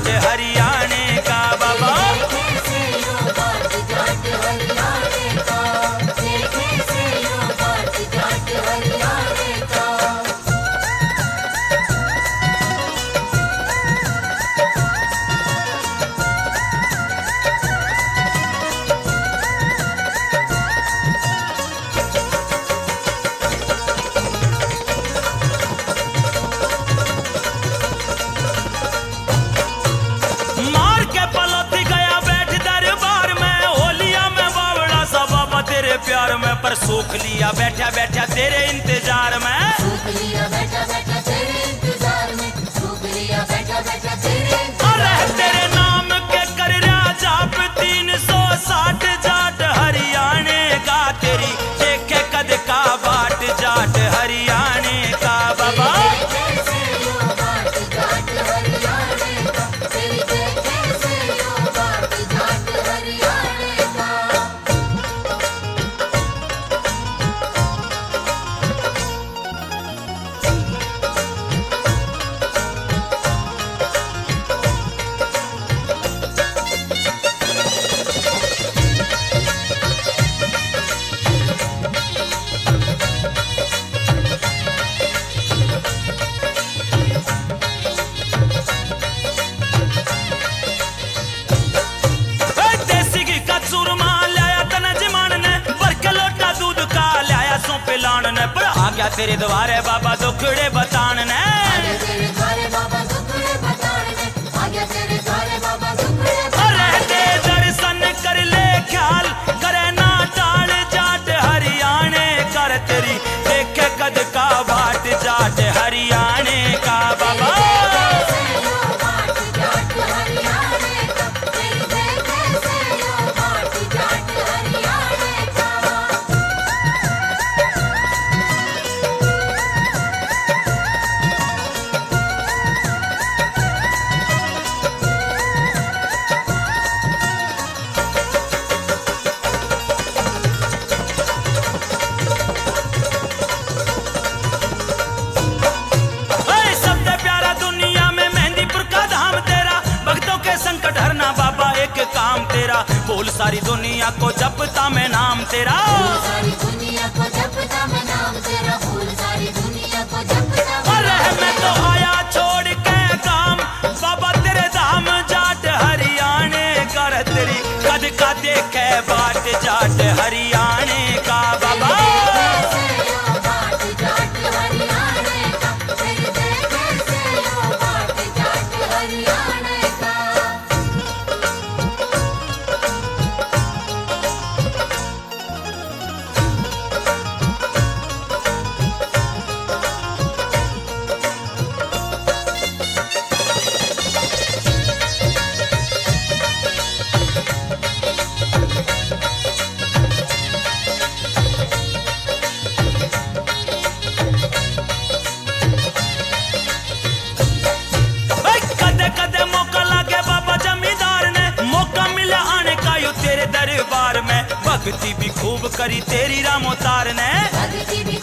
हरियाणे का बाबा। प्यार में पर सूख लिया बैठा बैठा तेरे इंतजार में, सूख लिया बैठा बैठा तेरे इंतजार में, सूख लिया बैठा बैठा तेरे अरे तेरे नाम के कर राजा 360 जाट हरियाणे का, तेरी देखे कद का बाट जाट हरियाणे का बाबा। पर आ गया तेरे द्वारे बाबा दुखड़े बतान ने, अरे दे दर्शन कर ले ख्याल करे ना टाल जाट हरियाणे कर, तेरी देखे कद का बाट जाट हरियाणे का बाबा। काम तेरा बोल सारी दुनिया को जपता मैं नाम तेरा, सारी दुनिया को जपता मैं नाम तेरा, सारी दुनिया को जपता। अरे मैं तो आया छोड़ के काम बाबा तेरे धाम जाट हरियाणे कर, तेरी कद का देखे बाट जाट हरियाणे का बाबा। भक्ति भी खूब करी तेरी रामोतार ने,